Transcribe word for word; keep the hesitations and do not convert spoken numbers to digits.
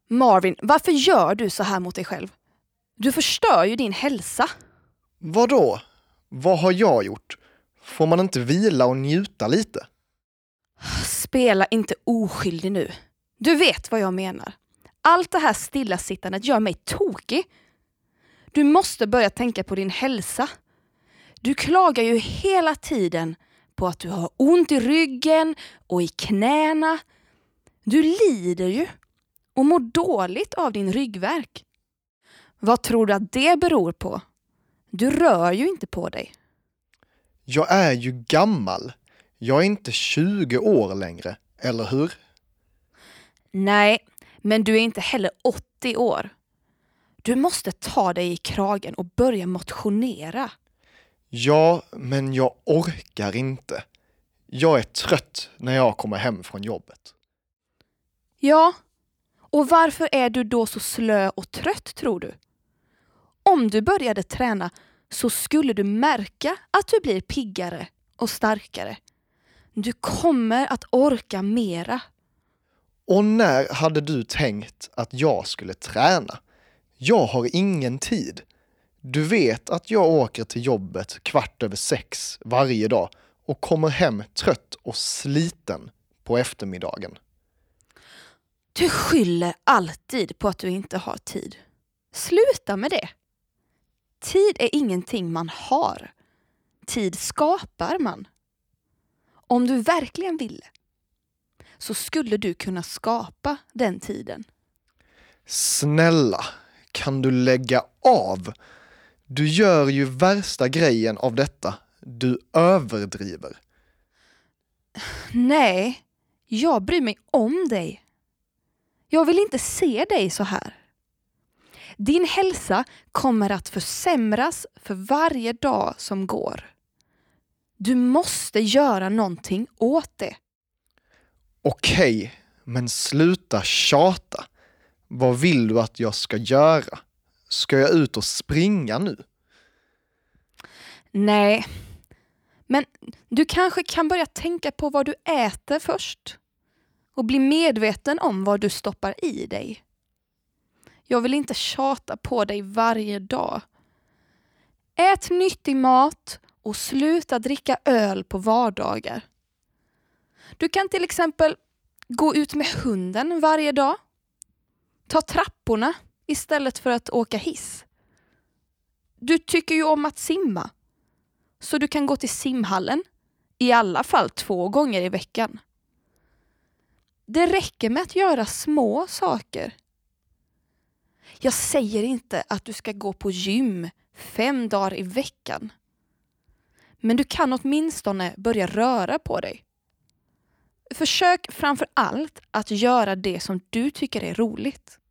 Marvin, varför gör du så här mot dig själv? Du förstör ju din hälsa. Vadå? Vad har jag gjort? Får man inte vila och njuta lite? Spela inte oskyldig nu. Du vet vad jag menar. Allt det här stillasittandet gör mig tokig. Du måste börja tänka på din hälsa. Du klagar ju hela tiden på att du har ont i ryggen och i knäna. Du lider ju och mår dåligt av din ryggvärk. Vad tror du att det beror på? Du rör ju inte på dig. Jag är ju gammal. Jag är inte tjugo år längre, eller hur? Nej, men du är inte heller åttio år. Du måste ta dig i kragen och börja motionera. Ja, men jag orkar inte. Jag är trött när jag kommer hem från jobbet. Ja, och varför är du då så slö och trött, tror du? Om du började träna så skulle du märka att du blir piggare och starkare. Du kommer att orka mera. Och när hade du tänkt att jag skulle träna? Jag har ingen tid. Du vet att jag åker till jobbet kvart över sex varje dag och kommer hem trött och sliten på eftermiddagen. Du skyller alltid på att du inte har tid. Sluta med det. Tid är ingenting man har. Tid skapar man. Om du verkligen ville så skulle du kunna skapa den tiden. Snälla, kan du lägga av? Du gör ju värsta grejen av detta. Du överdriver. Nej, jag bryr mig om dig. Jag vill inte se dig så här. Din hälsa kommer att försämras för varje dag som går. Du måste göra någonting åt det. Okej, men sluta tjata. Vad vill du att jag ska göra? Ska jag ut och springa nu? Nej, men du kanske kan börja tänka på vad du äter först. Och bli medveten om vad du stoppar i dig. Jag vill inte tjata på dig varje dag. Ät nyttig mat och sluta dricka öl på vardagar. Du kan till exempel gå ut med hunden varje dag. Ta trapporna istället för att åka hiss. Du tycker ju om att simma. Så du kan gå till simhallen i alla fall två gånger i veckan. Det räcker med att göra små saker. Jag säger inte att du ska gå på gym fem dagar i veckan. Men du kan åtminstone börja röra på dig. Försök framför allt att göra det som du tycker är roligt.